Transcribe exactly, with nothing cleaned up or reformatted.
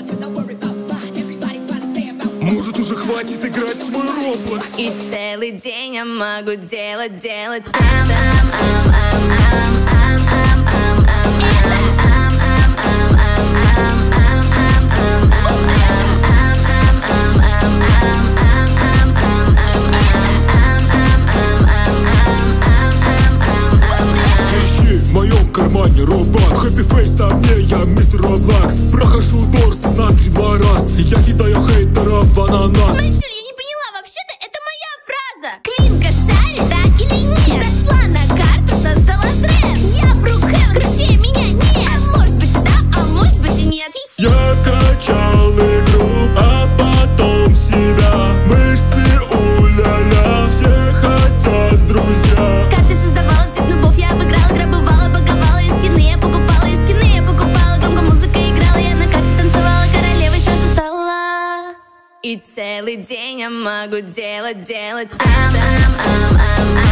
Может, уже хватит играть в свой Roblox? И целый день я могу делать, делать ам, ам, ам, ам, ам, ам, ам, ам, ам, в моем кармане робак, хэппи фейс на мне, я мистер Роблакс. Прохожу дорс на три-два раз, я кидаю хейтеров в ананас. Мальчуль, я не поняла, вообще-то это моя фраза. Клинка шарит, да или нет? Зашла на карту, создала трек. Я Брукхевен, круче меня нет. А может быть да, а может быть и нет. Я качал игру, а потом себя. Мышцы у-ля-ля, все хотят друзья. Карты создавала, всех нубов я обыграла, грабовала, боговала, и скины я покупала, и скины я покупала. Громко музыка играла, я на карте танцевала, королевой сразу стала. И целый день я могу делать, делать ам, ам, ам, ам,